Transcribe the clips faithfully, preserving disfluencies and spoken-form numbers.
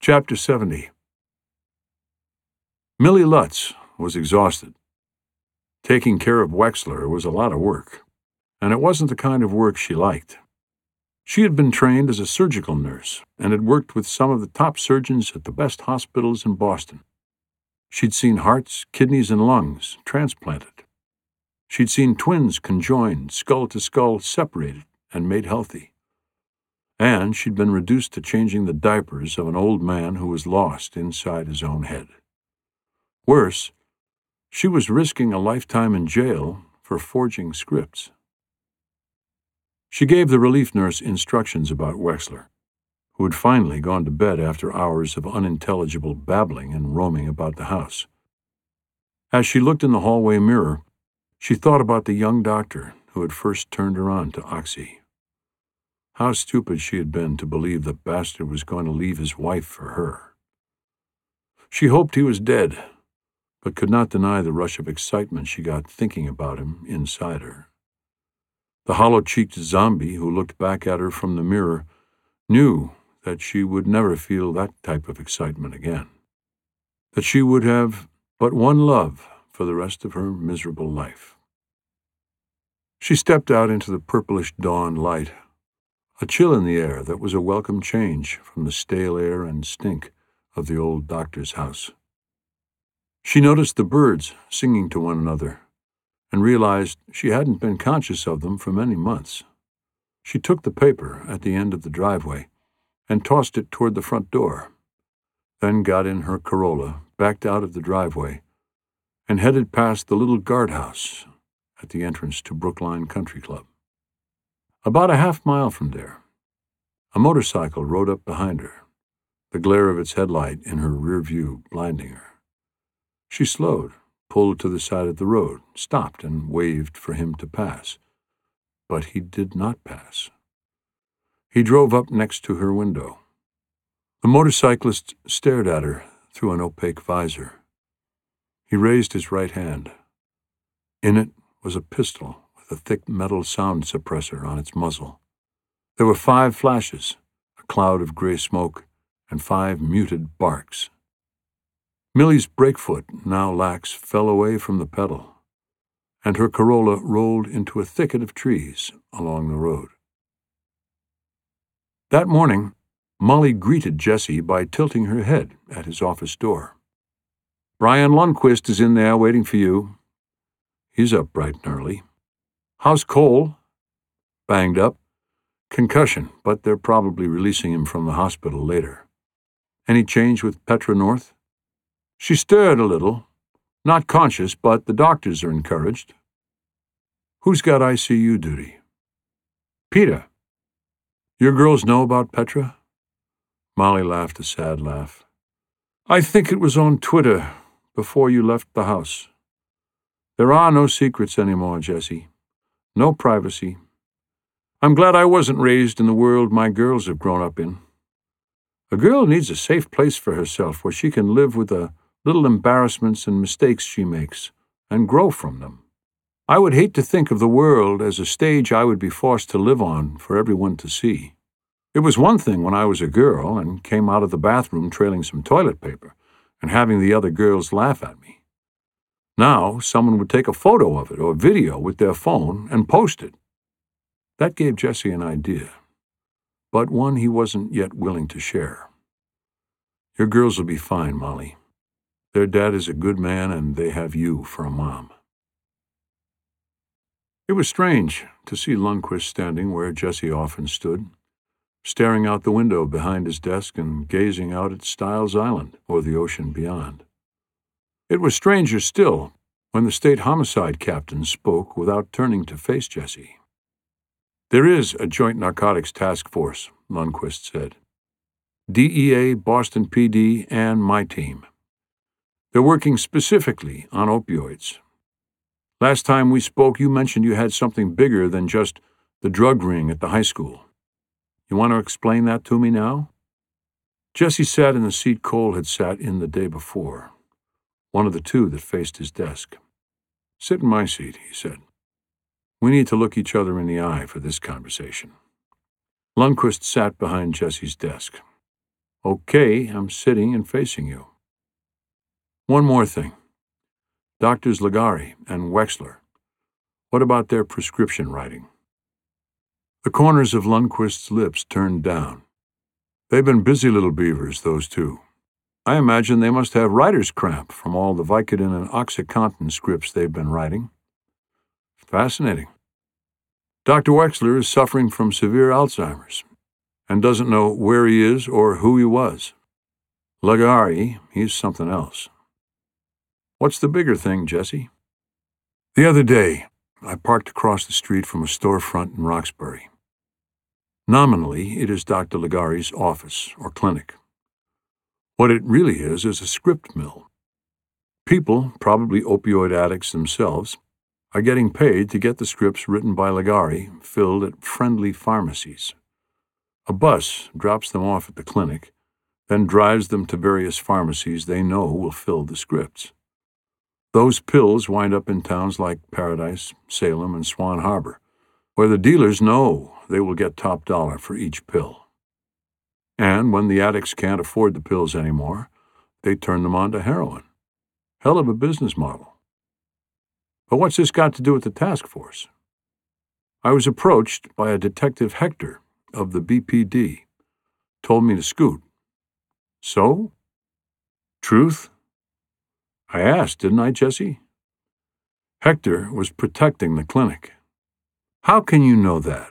Chapter seventy. Millie Lutz was exhausted. Taking care of Wexler was a lot of work, and it wasn't the kind of work she liked. She had been trained as a surgical nurse and had worked with some of the top surgeons at the best hospitals in Boston. She'd seen hearts, kidneys, and lungs transplanted. She'd seen twins conjoined, skull to skull, separated, and made healthy. And she'd been reduced to changing the diapers of an old man who was lost inside his own head. Worse, she was risking a lifetime in jail for forging scripts. She gave the relief nurse instructions about Wexler, who had finally gone to bed after hours of unintelligible babbling and roaming about the house. As she looked in the hallway mirror, she thought about the young doctor who had first turned her on to Oxy. How stupid she had been to believe the bastard was going to leave his wife for her. She hoped he was dead, but could not deny the rush of excitement she got thinking about him inside her. The hollow-cheeked zombie who looked back at her from the mirror knew that she would never feel that type of excitement again, that she would have but one love for the rest of her miserable life. She stepped out into the purplish dawn light, a chill in the air that was a welcome change from the stale air and stink of the old doctor's house. She noticed the birds singing to one another and realized she hadn't been conscious of them for many months. She took the paper at the end of the driveway and tossed it toward the front door, then got in her Corolla, backed out of the driveway, and headed past the little guardhouse at the entrance to Brookline Country Club. About a half mile from there, a motorcycle rode up behind her, the glare of its headlight in her rear view blinding her. She slowed, pulled to the side of the road, stopped, and waved for him to pass. But he did not pass. He drove up next to her window. The motorcyclist stared at her through an opaque visor. He raised his right hand. In it was a pistol with a thick metal sound suppressor on its muzzle. There were five flashes, a cloud of gray smoke, and five muted barks. Millie's brake foot, now lax, fell away from the pedal, and her Corolla rolled into a thicket of trees along the road. That morning, Molly greeted Jesse by tilting her head at his office door. "Brian Lundquist is in there waiting for you." "He's up bright and early." "How's Cole?" "Banged up. Concussion, but they're probably releasing him from the hospital later." "Any change with Petra North?" "She stirred a little. Not conscious, but the doctors are encouraged." "Who's got I C U duty?" "Peter." "Your girls know about Petra?" Molly laughed a sad laugh. "I think it was on Twitter before you left the house. There are no secrets anymore, Jesse. No privacy. I'm glad I wasn't raised in the world my girls have grown up in. A girl needs a safe place for herself where she can live with the little embarrassments and mistakes she makes and grow from them. I would hate to think of the world as a stage I would be forced to live on for everyone to see. It was one thing when I was a girl and came out of the bathroom trailing some toilet paper and having the other girls laugh at me. Now, someone would take a photo of it or video with their phone and post it. That gave Jesse an idea, but one he wasn't yet willing to share. Your girls will be fine, Molly. Their dad is a good man, and they have you for a mom. It was strange to see Lundquist standing where Jesse often stood, staring out the window behind his desk and gazing out at Stiles Island or the ocean beyond. It was stranger still when the state homicide captain spoke without turning to face Jesse. "There is a joint narcotics task force," Lundquist said. "D E A, Boston P D, and my team. They're working specifically on opioids. Last time we spoke, you mentioned you had something bigger than just the drug ring at the high school. You want to explain that to me now?" Jesse sat in the seat Cole had sat in the day before, one of the two that faced his desk. "Sit in my seat," he said. "We need to look each other in the eye for this conversation." Lundquist sat behind Jesse's desk. Okay, I'm sitting and facing you. One more thing. Doctors Ligari and Wexler. What about their prescription writing? The corners of Lundquist's lips turned down. They've been busy little beavers, those two. I imagine they must have writer's cramp from all the Vicodin and OxyContin scripts they've been writing. Fascinating. Doctor Wexler is suffering from severe Alzheimer's and doesn't know where he is or who he was. Ligari, he's something else. What's the bigger thing, Jesse? The other day, I parked across the street from a storefront in Roxbury. Nominally, it is Doctor Ligari's office or clinic. What it really is is a script mill. People, probably opioid addicts themselves, are getting paid to get the scripts written by Ligari filled at friendly pharmacies. A bus drops them off at the clinic, then drives them to various pharmacies they know will fill the scripts. Those pills wind up in towns like Paradise, Salem, and Swan Harbor, where the dealers know they will get top dollar for each pill. And when the addicts can't afford the pills anymore, they turn them on to heroin. Hell of a business model. But what's this got to do with the task force? I was approached by a Detective Hector of the B P D. Told me to scoot. So? Truth? I asked, didn't I, Jesse? Hector was protecting the clinic. How can you know that?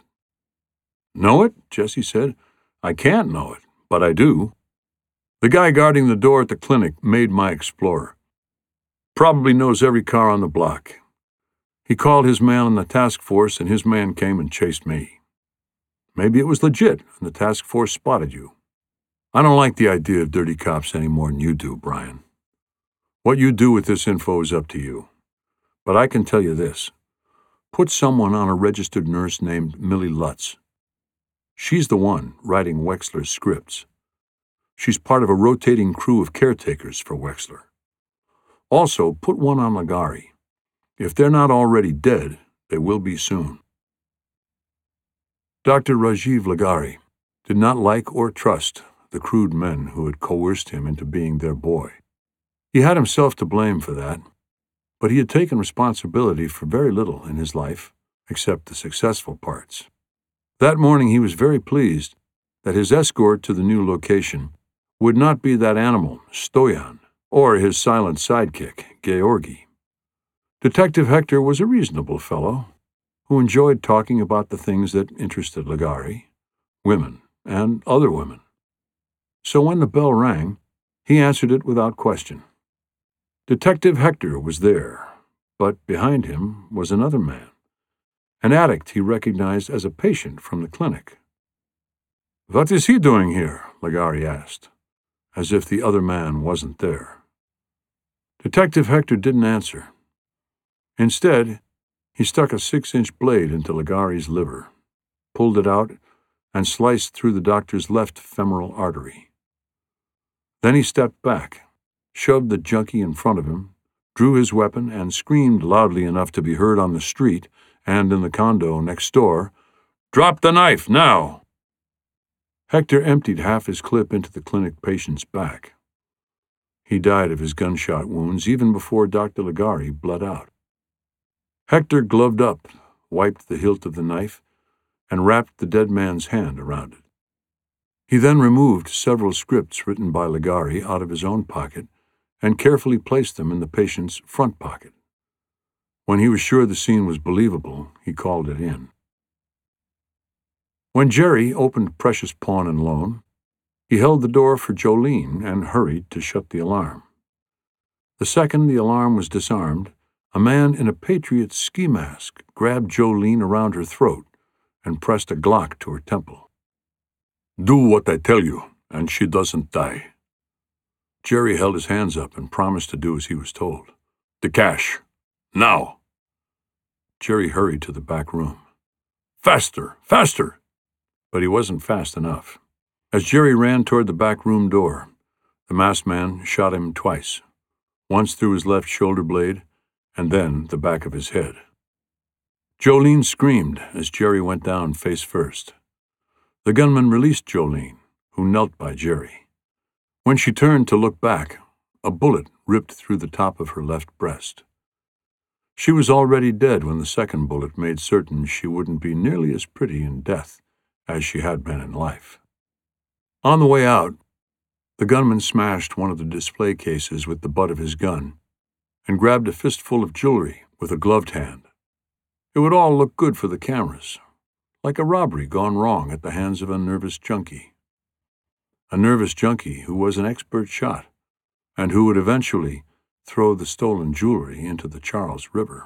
Know it? Jesse said. I can't know it, but I do. The guy guarding the door at the clinic made my Explorer. Probably knows every car on the block. He called his man on the task force, and his man came and chased me. Maybe it was legit, and the task force spotted you. I don't like the idea of dirty cops any more than you do, Brian. What you do with this info is up to you. But I can tell you this. Put someone on a registered nurse named Millie Lutz. She's the one writing Wexler's scripts. She's part of a rotating crew of caretakers for Wexler. Also, put one on Ligari. If they're not already dead, they will be soon. Doctor Rajiv Ligari did not like or trust the crude men who had coerced him into being their boy. He had himself to blame for that, but he had taken responsibility for very little in his life, except the successful parts. That morning he was very pleased that his escort to the new location would not be that animal, Stoyan, or his silent sidekick, Georgi. Detective Hector was a reasonable fellow who enjoyed talking about the things that interested Ligari, women, and other women. So when the bell rang, he answered it without question. Detective Hector was there, but behind him was another man, an addict he recognized as a patient from the clinic. "What is he doing here?" Ligari asked, as if the other man wasn't there. Detective Hector didn't answer. Instead, he stuck a six-inch blade into Ligari's liver, pulled it out, and sliced through the doctor's left femoral artery. Then he stepped back, shoved the junkie in front of him, drew his weapon, and screamed loudly enough to be heard on the street and in the condo next door, "Drop the knife, now!" Hector emptied half his clip into the clinic patient's back. He died of his gunshot wounds even before Doctor Ligari bled out. Hector gloved up, wiped the hilt of the knife, and wrapped the dead man's hand around it. He then removed several scripts written by Ligari out of his own pocket and carefully placed them in the patient's front pocket. When he was sure the scene was believable, he called it in. When Jerry opened Precious Pawn and Loan, he held the door for Jolene and hurried to shut the alarm. The second the alarm was disarmed, a man in a Patriot ski mask grabbed Jolene around her throat and pressed a Glock to her temple. "Do what I tell you, and she doesn't die." Jerry held his hands up and promised to do as he was told. "The cash. Now!" Jerry hurried to the back room. "Faster! Faster!" But he wasn't fast enough. As Jerry ran toward the back room door, the masked man shot him twice, once through his left shoulder blade and then the back of his head. Jolene screamed as Jerry went down face first. The gunman released Jolene, who knelt by Jerry. When she turned to look back, a bullet ripped through the top of her left breast. She was already dead when the second bullet made certain she wouldn't be nearly as pretty in death as she had been in life. On the way out, the gunman smashed one of the display cases with the butt of his gun and grabbed a fistful of jewelry with a gloved hand. It would all look good for the cameras, like a robbery gone wrong at the hands of a nervous junkie. A nervous junkie who was an expert shot and who would eventually throw the stolen jewelry into the Charles River.